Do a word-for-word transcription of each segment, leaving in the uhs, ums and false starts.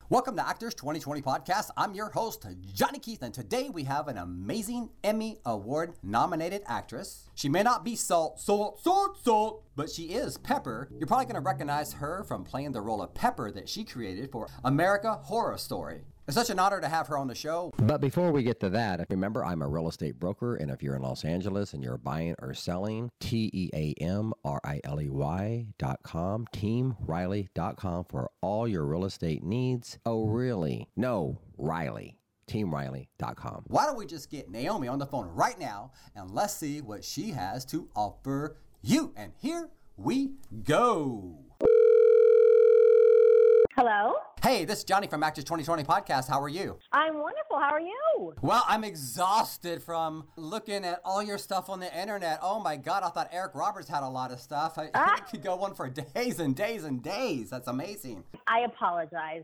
Welcome to Actors twenty twenty Podcast. I'm your host, Johnny Keith, and today we have an amazing Emmy Award nominated actress. She may not be salt, salt, salt, salt, but she is Pepper. You're probably going to recognize her from playing the role of Pepper that she created for American Horror Story. It's such an honor to have her on the show. But before we get to that, remember, I'm a real estate broker, and if you're in Los Angeles and you're buying or selling, T E A M R I L E Y dot com, team riley dot com for all your real estate needs. Oh, really? No, Riley. team riley dot com. Why don't we just get Naomi on the phone right now, and let's see what she has to offer you. And here we go. Hello? Hey, this is Johnny from Actors twenty twenty Podcast. How are you? I'm wonderful. How are you? Well, I'm exhausted from looking at all your stuff on the internet. Oh my God, I thought Eric Roberts had a lot of stuff. I, Ah. It could go on for days and days and days. That's amazing. I apologize.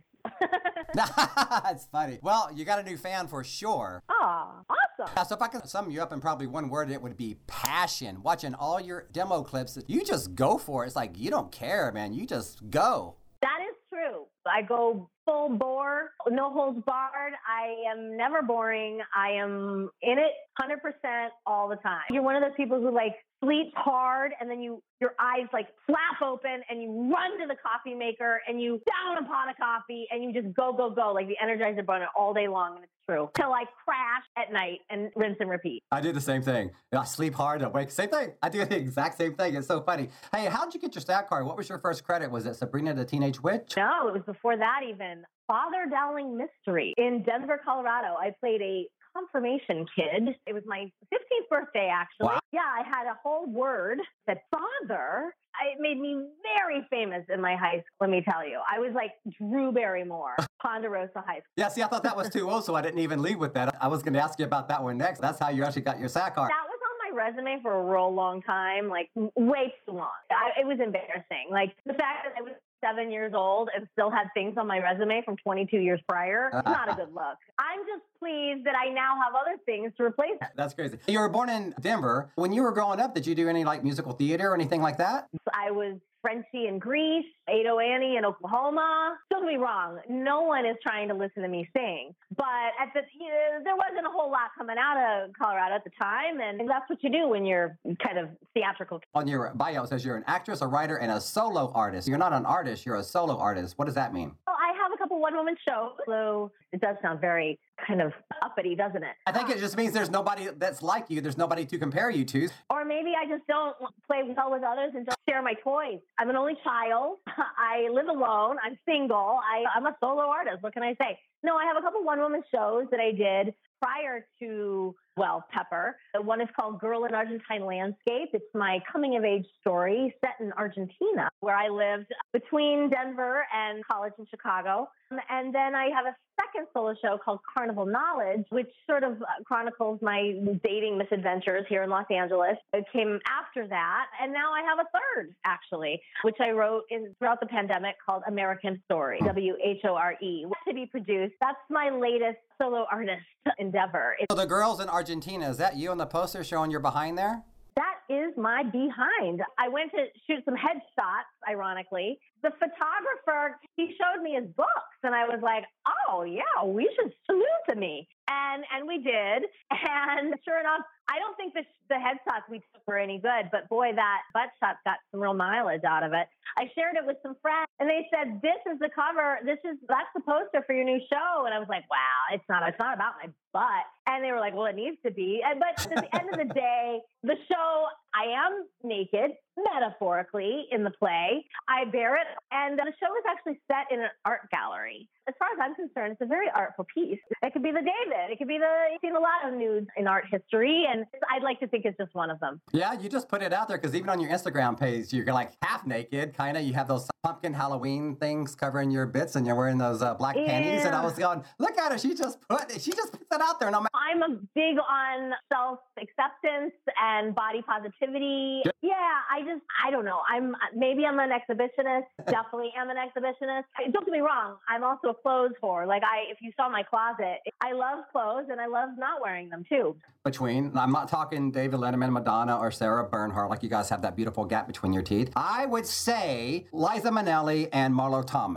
That's funny. Well, you got a new fan for sure. Aw, awesome. Yeah, so if I could sum you up in probably one word, it would be passion. Watching all your demo clips, you just go for it. It's like you don't care, man. You just go. That is true. I go full bore, no holds barred. I am never boring. I am in it one hundred percent all the time. You're one of those people who like sleeps hard and then you your eyes like flap open and you run to the coffee maker and you down a pot of coffee and you just go, go, go like the Energizer Bunny all day long. And it's true. Till I crash at night and rinse and repeat. I do the same thing. I sleep hard, I wake. Same thing. I do the exact same thing. It's so funny. Hey, how'd you get your STAT card? What was your first credit? Was it Sabrina the Teenage Witch? No, it was before that even. Father Dowling Mystery in Denver, Colorado. I played a confirmation kid. It was my fifteenth birthday, actually. Wow. Yeah, I had a whole word that father. It made me very famous in my high school, let me tell you. I was like Drew Barrymore, Ponderosa High School. Yeah, see, I thought that was too old, so I didn't even lead with that. I was going to ask you about that one next. That's how you actually got your STAT card. That was on my resume for a real long time, like way too long. I, it was embarrassing. Like the fact that I was seven years old and still had things on my resume from twenty-two years prior, it's not a good look. I'm just pleased that I now have other things to replace it. That's crazy. You were born in Denver. When you were growing up, did you do any like musical theater or anything like that? I was Frenchie in Greece, Ado Annie in Oklahoma. Don't get me wrong, no one is trying to listen to me sing. But at the you know, there wasn't a whole lot coming out of Colorado at the time, and that's what you do when you're kind of theatrical. On your bio, it says you're an actress, a writer, and a solo artist. You're not an artist, you're a solo artist. What does that mean? Well, I have a couple one-woman shows, so it does sound very kind of uppity, doesn't it? I think it just means there's nobody that's like you. There's nobody to compare you to. Or maybe I just don't play well with others and don't share my toys. I'm an only child. I live alone. I'm single. I, I'm a solo artist. What can I say? No, I have a couple one-woman shows that I did prior to, well, Pepper. One is called Girl in Argentine Landscape. It's my coming-of-age story set in Argentina, where I lived between Denver and college in Chicago. And then I have a second solo show called Carnival Knowledge, which sort of chronicles my dating misadventures here in Los Angeles. It came after that. And now I have a third, actually, which I wrote in, throughout the pandemic called American Story, W H O R E, to be produced. That's my latest solo artist endeavor. It's So the girls in Argentina, is that you on the poster showing you're behind there? That is my behind. I went to shoot some headshots, ironically. The photographer, he showed me his books, and I was like, oh, yeah, we should salute to me. And and we did. And sure enough, I don't think the, the headshots we took were any good, but boy, that butt shot got some real mileage out of it. I shared it with some friends, and they said, this is the cover. This is, that's the poster for your new show. And I was like, wow, it's not, it's not about my butt. And they were like, well, it needs to be. And, but at the end of the day, the show, I am naked, metaphorically, in the play. I bear it. And the show is actually set in an art gallery. As far as I'm concerned, it's a very artful piece. It could be the David. It could be the, you've seen a lot of nudes in art history, and I'd like to think it's just one of them. Yeah, you just put it out there because even on your Instagram page, you're like half naked, kind of. You have those pumpkin Halloween things covering your bits, and you're wearing those uh, black panties. And I was going, look at her. She just put she just puts it out there. And I'm I'm a big on self-acceptance and body positivity. Yeah. Yeah, I just, I don't know. I'm maybe I'm an exhibitionist. Definitely am an exhibitionist. Don't get me wrong. I'm also a clothes whore. Like I, if you saw my closet, I love clothes and I love not wearing them too. Between, I'm not talking David Letterman, Madonna, or Sarah Bernhardt, like you guys have that beautiful gap between your teeth. I would say Liza Minnelli and Marlo Thomas.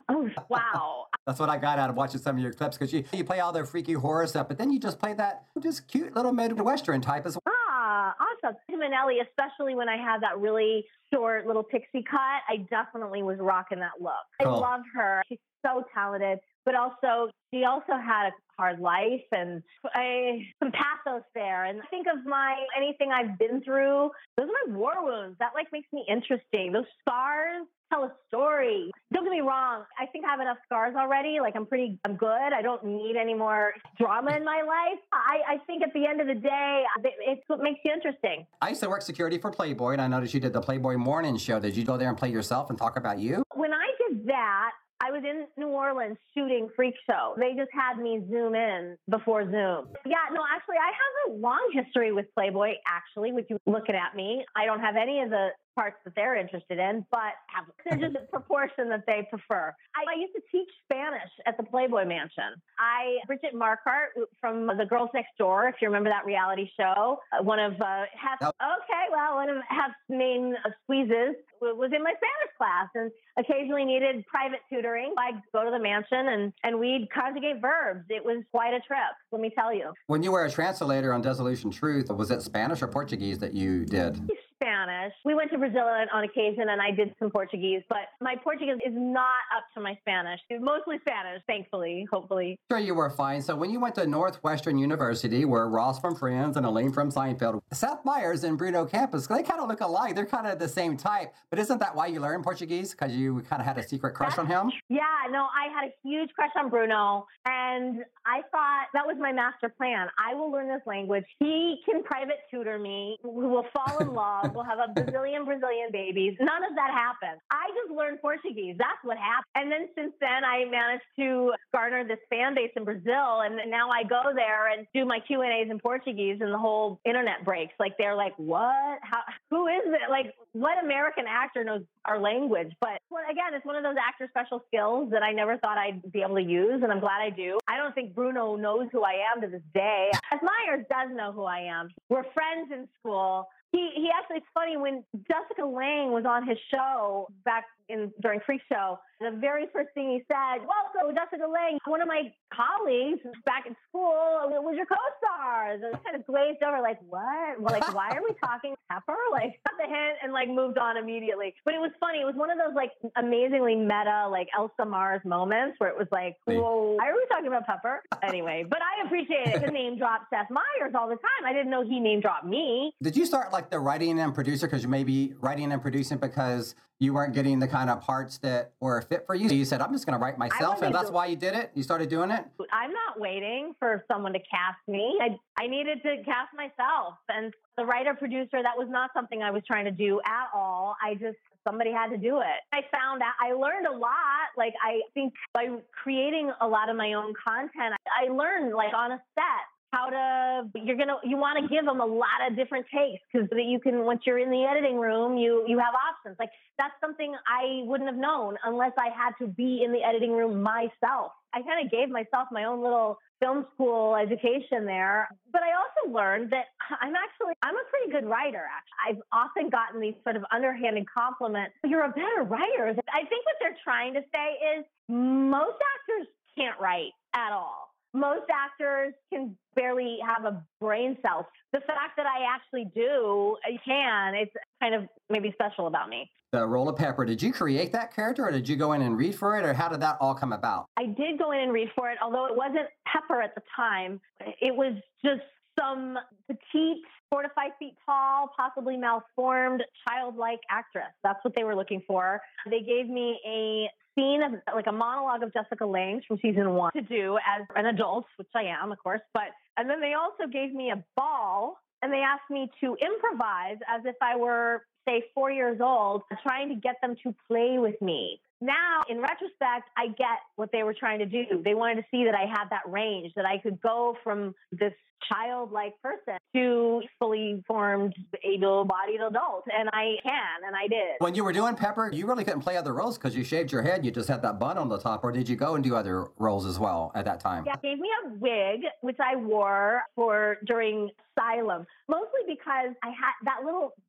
Oh, wow. That's what I got out of watching some of your clips, because you, you play all the freaky horror stuff, but then you just play that just cute little Midwestern type as well. Ah, awesome. Tim and Ellie, especially when I had that really short little pixie cut, I definitely was rocking that look. Cool. I love her. She's so talented, but also she also had a hard life and I, some pathos there. And think of my anything I've been through. Those are my war wounds. That like makes me interesting. Those scars tell a story. Don't get me wrong. I think I have enough scars already. Like I'm pretty, I'm good. I don't need any more drama in my life. I, I think at the end of the day, it's what makes you interesting. I used to work security for Playboy, and I noticed you did the Playboy morning show. Did you go there and play yourself and talk about you? When I did that, I was in New Orleans shooting Freak Show. They just had me zoom in before Zoom. Yeah, no, actually, I have a long history with Playboy, actually, with you looking at me. I don't have any of the parts that they're interested in, but have just a proportion that they prefer. I, I used to teach Spanish at the Playboy Mansion. I, Bridget Marquardt from The Girls Next Door, if you remember that reality show, uh, one of uh, Hef, okay, well, one of Hef's main uh, squeezes was in my Spanish class and occasionally needed private tutoring. I'd go to the mansion and, and we'd conjugate verbs. It was quite a trip, let me tell you. When you were a translator on Dissolution Truth, was it Spanish or Portuguese that you did? Spanish. We went to Brazil on occasion and I did some Portuguese, but my Portuguese is not up to my Spanish. It's mostly Spanish, thankfully, hopefully. Sure, you were fine. So when you went to Northwestern University, where Ross from Friends and Elaine from Seinfeld, Seth Meyers and Bruno Campos, they kind of look alike. They're kind of the same type. But isn't that why you learned Portuguese? Because you kind of had a secret crush That's, on him? Yeah, no, I had a huge crush on Bruno. And I thought that was my master plan. I will learn this language. He can private tutor me. We will fall in love. We'll have a bazillion Brazilian babies. None of that happened. I just learned Portuguese. That's what happened. And then since then, I managed to garner this fan base in Brazil. And now I go there and do my Q and A's in Portuguese and the whole internet breaks. Like, they're like, what? How, who is it? Like, what American actor knows our language? But well, again, it's one of those actor special skills that I never thought I'd be able to use. And I'm glad I do. I don't think Bruno knows who I am to this day. Seth Meyers does know who I am. We're friends in school. He he actually, it's funny, when Jessica Lange was on his show back in during Freak Show, the very first thing he said, welcome, Jessica Lange, one of my colleagues back in school was your co-stars. And I kind of glazed over like, what? Well, like, why are we talking Pepper? Like, got the hint and like moved on immediately. But it was funny. It was one of those like amazingly meta, like Elsa Mars moments where it was like, whoa, why are we talking about Pepper? Anyway, but I appreciate it to name drop Seth Meyers all the time. I didn't know he name dropped me. Did you start like the writing and producer because you may be writing and producing because you weren't getting the kind of parts that were fit for you? So you said, I'm just going to write myself, and that's why you did it? You started doing it? I'm not waiting for someone to cast me. I, I needed to cast myself. And the writer-producer, that was not something I was trying to do at all. I just, somebody had to do it. I found out, I learned a lot. Like, I think by creating a lot of my own content, I learned, like, on a set, how to, you're going to, you want to give them a lot of different takes because that you can, once you're in the editing room, you, you have options. Like, that's something I wouldn't have known unless I had to be in the editing room myself. I kind of gave myself my own little film school education there. But I also learned that I'm actually, I'm a pretty good writer, actually. I've often gotten these sort of underhanded compliments. You're a better writer. I think what they're trying to say is most actors can't write at all. Most actors can barely have a brain cell. The fact that I actually do, I can, it's kind of maybe special about me. The role of Pepper, did you create that character or did you go in and read for it, or how did that all come about? I did go in and read for it, although it wasn't Pepper at the time. It was just some petite, four to five feet tall, possibly malformed, childlike actress. That's what they were looking for. They gave me a scene of like a monologue of Jessica Lange from season one to do as an adult, which I am, of course. But and then they also gave me a ball and they asked me to improvise as if I were, say, four years old, trying to get them to play with me. Now, in retrospect, I get what they were trying to do. They wanted to see that I had that range, that I could go from this childlike person to fully formed, able-bodied adult. And I can, and I did. When you were doing Pepper, you really couldn't play other roles because you shaved your head. You just had that bun on the top. Or did you go and do other roles as well at that time? Yeah, they gave me a wig, which I wore for during Asylum, mostly because I had that little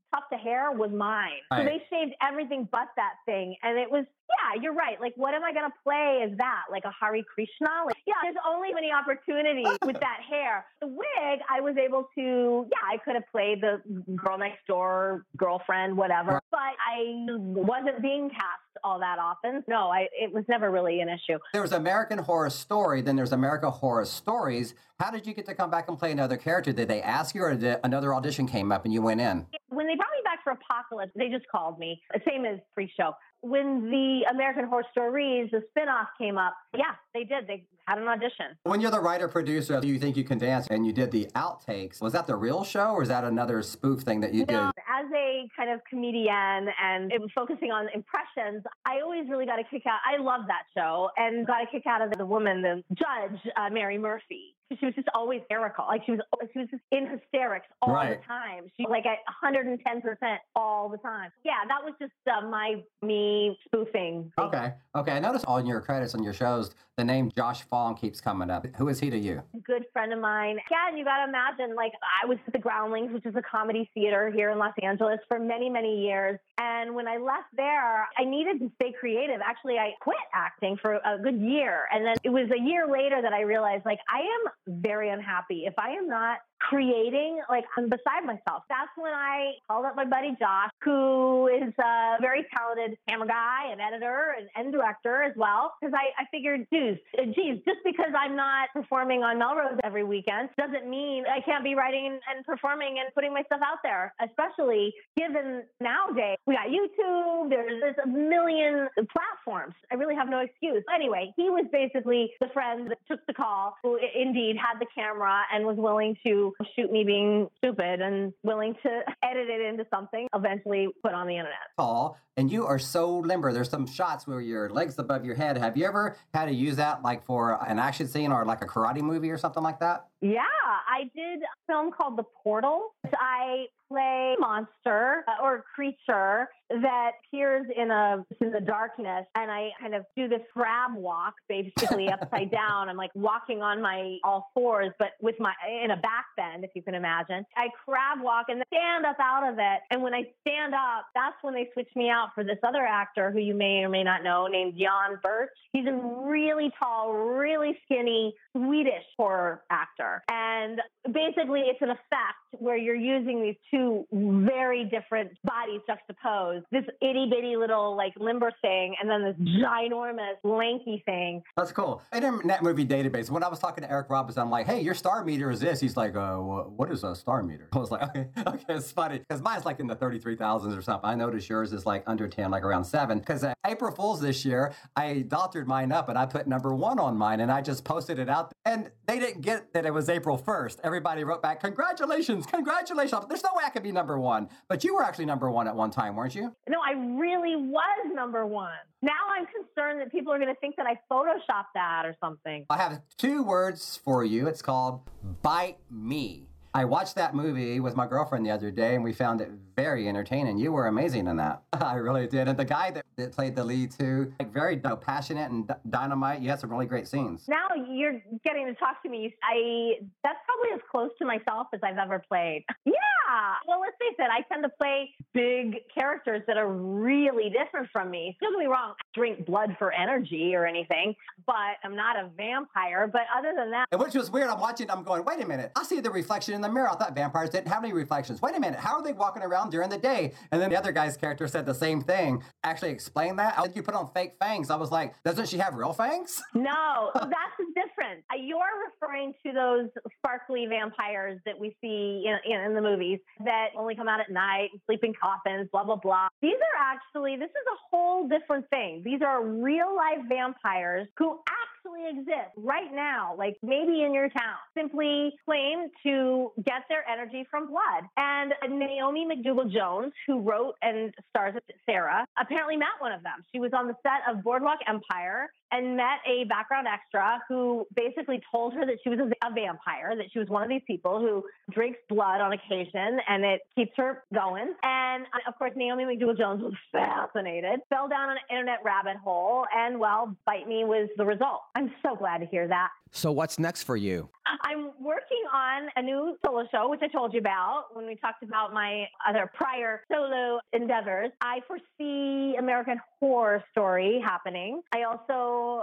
tuft of hair was mine. Right. So they shaved everything but that thing. And it was, yeah, you're right. Like, what am I going to play as that? Like a Hare Krishna? Like, yeah, there's only many opportunities with that hair. The wig, I was able to, yeah, I could have played the girl next door, girlfriend, whatever. But I wasn't being cast all that often. No, I, it was never really an issue. There was American Horror Story, then there's American Horror Stories. How did you get to come back and play another character? Did they ask you, or did another audition came up and you went in? When they brought me back for Apocalypse, they just called me, same as pre-show. When the American Horror Stories, the spinoff came up, yeah, they did. They had an audition. When you're the writer-producer, You Think You Can Dance, and you did the outtakes, was that the real show, or is that another spoof thing that you did? No, as a kind of comedian and focusing on impressions, I always really got a kick out. I love that show and got a kick out of the woman, the judge, uh, Mary Murphy. She was just always hysterical. Like she was, she was just in hysterics all right. the time. She like at one hundred ten percent all the time. Yeah, that was just uh, my me spoofing. Okay, okay. I noticed on your credits on your shows, the name Josh Fong keeps coming up. Who is he to you? A good friend of mine. Yeah, and you got to imagine, like I was at the Groundlings, which is a comedy theater here in Los Angeles for many, many years. And when I left there, I needed to stay creative. Actually, I quit acting for a good year. And then it was a year later that I realized, like, I am very unhappy. If I am not creating, like, I'm beside myself. That's when I called up my buddy Josh, who is a very talented camera guy and editor and, and director as well. Because I, I figured, geez, geez, just because I'm not performing on Melrose every weekend doesn't mean I can't be writing and performing and putting my stuff out there, especially given nowadays we got YouTube, there's, there's a million platforms. I really have no excuse. Anyway, he was basically the friend that took the call, who indeed had the camera and was willing to shoot me being stupid and willing to edit it into something, eventually put on the internet. Paul, and you are so limber. There's some shots where your legs above your head. Have you ever had to use that like for an action scene or like a karate movie or something like that? Yeah, I did a film called The Portal. I play a monster uh, or a creature that appears in a in the darkness, and I kind of do this crab walk, basically upside down. I'm like walking on my all fours, but with my in a back bend, if you can imagine. I crab walk and stand up out of it, and when I stand up, that's when they switch me out for this other actor who you may or may not know, named Jan Birch. He's a really tall, really skinny Swedish horror actor, and basically it's an effect where you're using these two very different bodies juxtaposed. This itty bitty little like limber thing, and then this ginormous lanky thing. That's cool. Internet Movie Database, when I was talking to Eric Robinson, I'm like, hey, your star meter is this. He's like, uh, what is a star meter? I was like, okay, okay, it's funny. Because mine's like in the thirty-three thousands or something. I noticed yours is like under ten, like around seven. Because uh, April Fool's this year, I doctored mine up and I put number one on mine and I just posted it out. And they didn't get that it was April first. Everybody wrote back, congratulations, congratulations. There's no way I could be number one. But you were actually number one at one time, weren't you? No, I really was number one. Now I'm concerned that people are going to think that I photoshopped that or something. I have two words for you. It's called Bite Me. I watched that movie with my girlfriend the other day, and we found it very entertaining. You were amazing in that. I really did. And the guy that, that played the lead, too, like very you know, passionate and d- dynamite. You had some really great scenes. Now you're getting to talk to me. I That's probably as close to myself as I've ever played. Yeah. Well, let's face it. I tend to play big characters that are really different from me. Don't get me wrong. I drink blood for energy or anything, but I'm not a vampire. But other than that. And which was weird. I'm watching, I'm going, wait a minute. I see the reflection in the mirror. I thought vampires didn't have any reflections. Wait a minute. How are they walking around during the day? And then the other guy's character said the same thing. Actually explain that. How did you put on fake fangs? I was like, doesn't she have real fangs? No, that's different. You're referring to those sparkly vampires that we see in, in, in the movies that only come out at night and sleep in coffins, blah, blah, blah. These are actually, this is a whole different thing. These are real life vampires who actually exist right now, like maybe in your town, simply claim to get their energy from blood. And Naomi McDougall-Jones, who wrote and stars as Sarah, apparently met one of them. She was on the set of Boardwalk Empire and met a background extra who basically told her that she was a vampire, that she was one of these people who drinks blood on occasion and it keeps her going. And of course, Naomi McDougall-Jones was fascinated, fell down an internet rabbit hole, and well, Bite Me was the result. I'm so glad to hear that. So what's next for you? I'm working on a new solo show, which I told you about when we talked about my other prior solo endeavors. I foresee American Horror Story happening. I also,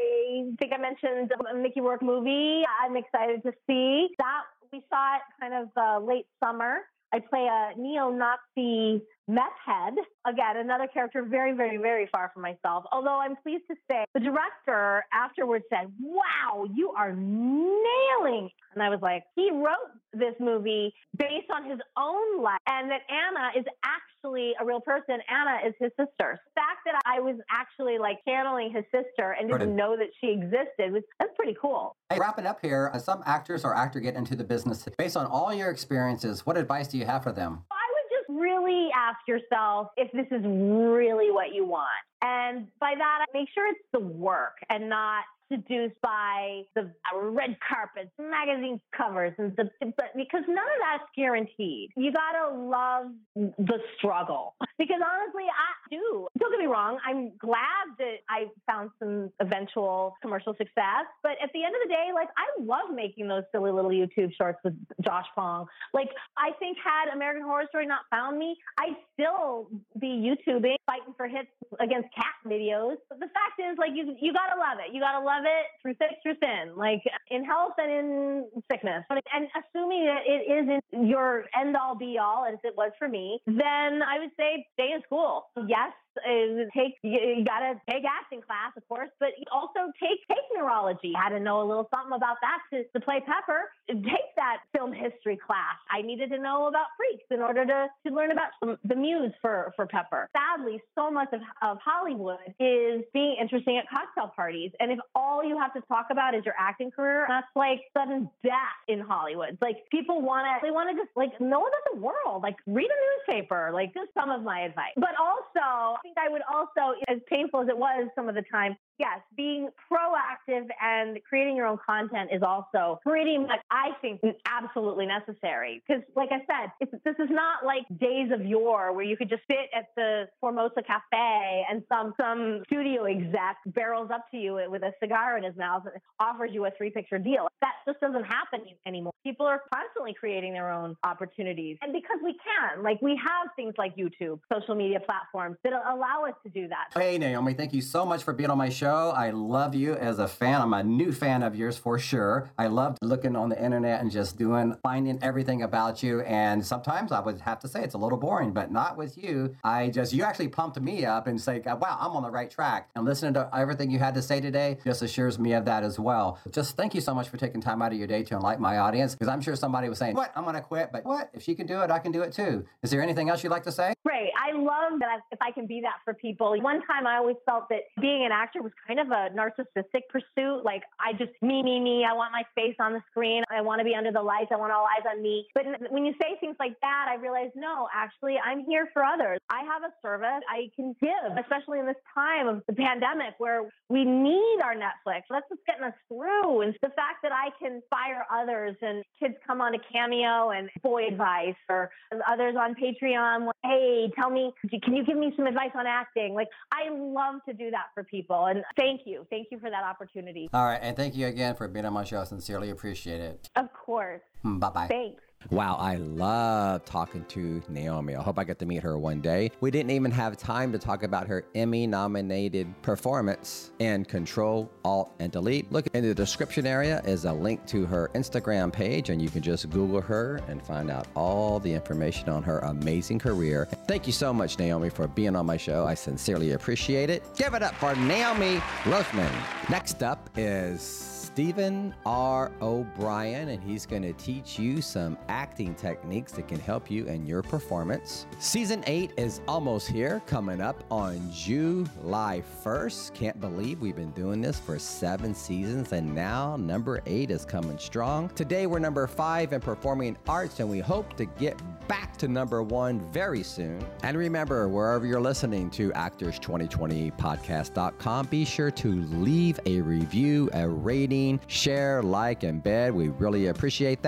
I think I mentioned a Mickey Rourke movie I'm excited to see. That we saw it kind of uh, late summer. I play a neo-Nazi meth head. Again, another character very, very, very far from myself. Although I'm pleased to say the director afterwards said, wow, you are nailing. And I was like, he wrote this movie based on his own life, and that Anna is actually a real person. Anna is his sister. The fact that I was actually like channeling his sister and didn't Pardon. know that she existed was that's pretty cool. Hey, wrapping up here, as some actors or actor get into the business, based on all your experiences, what advice do you have for them? I would just really ask yourself if this is really what you want. And by that, make sure it's the work and not seduced by the red carpets, magazine covers, and the, but because none of that's guaranteed. You gotta love the struggle. Because honestly, I do. Don't get me wrong. I'm glad that I found some eventual commercial success. But at the end of the day, like, I love making those silly little YouTube shorts with Josh Fong. Like, I think had American Horror Story not found me, I'd still be YouTubing, fighting for hits against cat videos. But the fact is, like, you you gotta love it. You gotta love it through thick, through thin, like in health and in sickness. And assuming that it isn't your end all be all, as it was for me, then I would say stay in school. Yes, uh, take you, you got to take acting class, of course, but also take take neurology. I had to know a little something about that to, to play Pepper. Take that film history class. I needed to know about freaks in order to, to learn about some, the muse for, for Pepper. Sadly, so much of, of Hollywood is being interesting at cocktail parties. And if all you have to talk about is your acting career, that's like sudden death in Hollywood. It's like people want to, they want to just like know about the world, like read a newspaper, like just some of my advice. But also, I think I would also, as painful as it was some of the time, yes, being proactive and creating your own content is also pretty much, I think, absolutely necessary. Because, like I said, it's, this is not like days of yore where you could just sit at the Formosa Cafe and some some studio exec barrels up to you with a cigar in his mouth and offers you a three-picture deal. That just doesn't happen anymore. People are constantly creating their own opportunities. And because we can, like we have things like YouTube, social media platforms that allow us to do that. Hey, Naomi, thank you so much for being on my show. I love you as a fan. I'm a new fan of yours for sure. I loved looking on the internet and just doing, finding everything about you. And sometimes I would have to say it's a little boring, but not with you. I just, you actually pumped me up and say, wow, I'm on the right track. And listening to everything you had to say today just assures me of that as well. Just thank you so much for taking time out of your day to enlighten my audience, because I'm sure somebody was saying, what, I'm going to quit, but what? If she can do it, I can do it too. Is there anything else you'd like to say? Great. I love that if I can be that for people. One time I always felt that being an actor was kind of a narcissistic pursuit. Like I just, me, me, me, I want my face on the screen. I want to be under the lights. I want all eyes on me. But when you say things like that, I realize, no, actually, I'm here for others. I have a service I can give, especially in this time of the pandemic where we need our Netflix. That's what's getting us through. And the fact that I can inspire others and kids come on a Cameo and boy advice, or others on Patreon, hey, tell me, can you give me some advice on acting? Like, I love to do that for people. And thank you. Thank you for that opportunity. All right. And thank you again for being on my show. I sincerely appreciate it. Of course. Bye-bye. Thanks. Wow, I love talking to Naomi. I hope I get to meet her one day. We didn't even have time to talk about her Emmy-nominated performance in Control, Alt, and Delete. Look, in the description area is a link to her Instagram page, and you can just Google her and find out all the information on her amazing career. Thank you so much, Naomi, for being on my show. I sincerely appreciate it. Give it up for Naomi Rothman. Next up is Stephen R. O'Brien, and he's going to teach you some acting techniques that can help you in your performance. Season eight is almost here, coming up on July first. Can't believe we've been doing this for seven seasons, and now number eight is coming strong. Today we're number five in performing arts, and we hope to get back to number one very soon. And remember, wherever you're listening to actors twenty twenty podcast dot com, be sure to leave a review, a rating, share, like, and bed. We really appreciate that.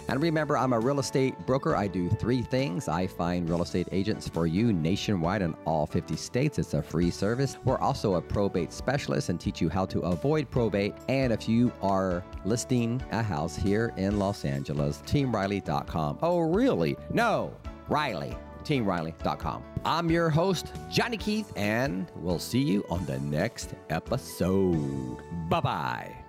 And remember, I'm a real estate broker. I do three things. I find real estate agents for you nationwide in all fifty states. It's a free service. We're also a probate specialist and teach you how to avoid probate. And if you are listing a house here in Los Angeles, team riley dot com. Oh, really? No, Riley. team riley dot com. I'm your host, Johnny Keith, and we'll see you on the next episode. Bye-bye.